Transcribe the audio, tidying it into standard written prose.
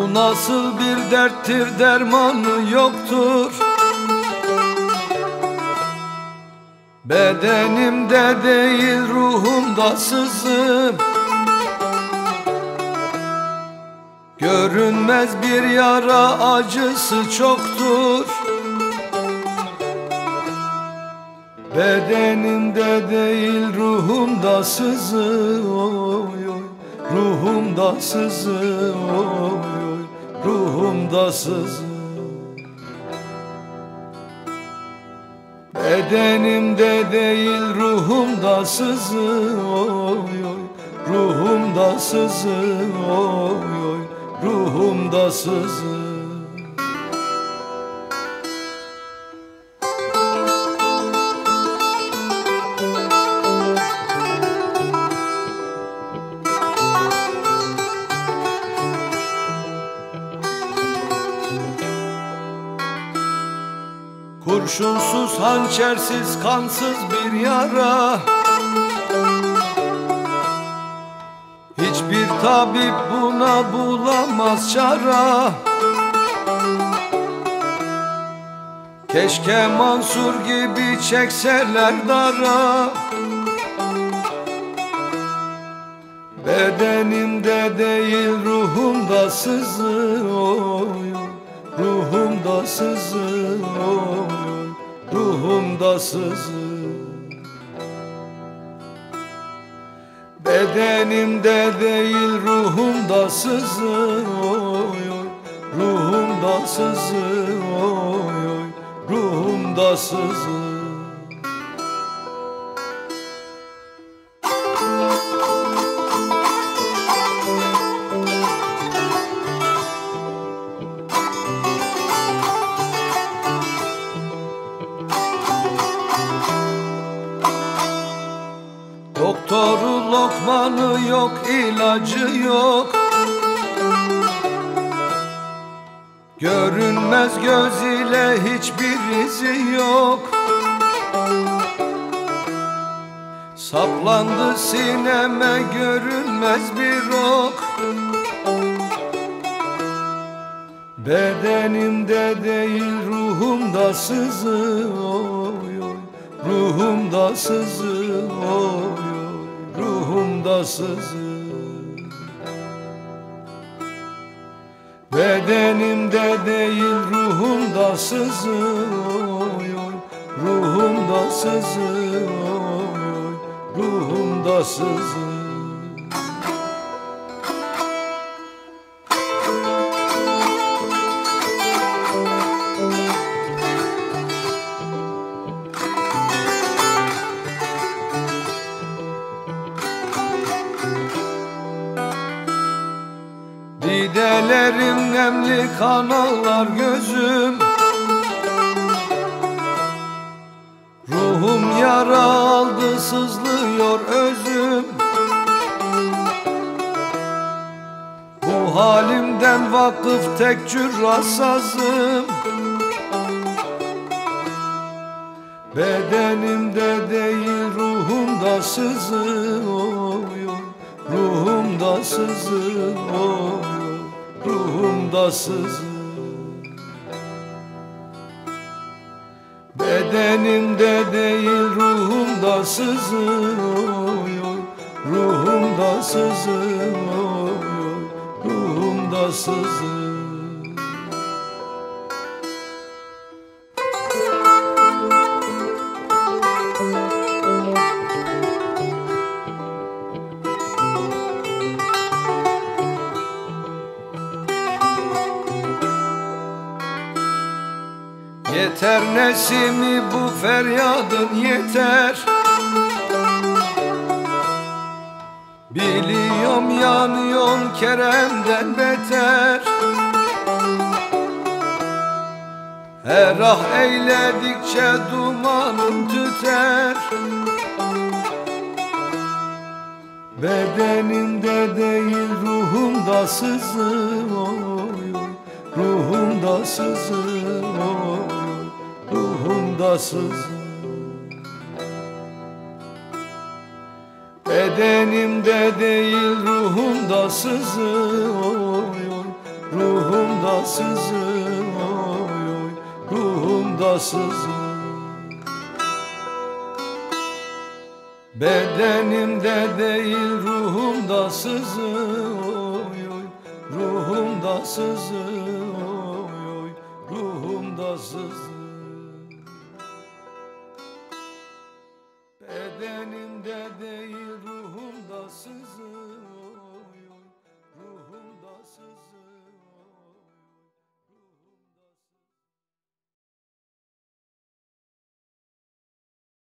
Bu nasıl bir derttir, dermanı yoktur. Bedenimde değil ruhumda sızım. Görünmez bir yara, acısı çoktur. Bedenimde değil ruhumda sızı, oy oy. Ruhumda sızı, oy oy. Ruhumda sızı. Bedenimde değil ruhumda sızı, oy oy. Ruhumda sızı, oy oy. Ruhumda sızı. Kurşunsuz, hançersiz, kansız bir yara. Hiçbir tabip buna bulamaz çara. Keşke Mansur gibi çekseler dara. Bedenimde değil ruhumda sızı, oy oy. Ruhumda sızı, oy oy. Ruhumda sızı. Bedenimde değil ruhumda sızı, oy oy. Ruhumda sızı, oy oy. Ruhumda sızı. Doktoru lokmanı yok, ilacı yok. Görünmez göz ile hiçbir izi yok. Saplandı sineme görünmez bir ok. Bedenimde değil ruhumda sızı, oy oy. Ruhumda sızı, oy oy. Ruhumda sızı. Bedenimde değil ruhumda sızı, oy oy. Ruhumda sızı, oy oy. Ruhumda sızı. Didelerim nemli, kanallar gözüm. Ruhum yara aldı, sızlıyor özüm. Bu halimden vakıf tek cürra sazım. Bedenimde değil ruhumda sızı, oy oy. Ruhumda sızı, oy oy. Ruhumda sızı. Bedenimde değil ruhumda sızı, oy oy. Ruhumda sızı, oy oy. Ruhumda sızı. Yeter nesimi bu feryadın yeter. Biliyorum yanıyorsun Kerem'den beter. Her ah eyledikçe dumanım tüter. Bedenimde değil ruhumda sızı, oy oy. Ruhumda sızı, oy oy. Ruhumda sızı. Bedenimde değil ruhumda sızı, oy oy. ruhumda sızı, oy oy, ruhumda sızı. Bedenimde değil ruhumda sızı, oy oy, ruhumda sızı.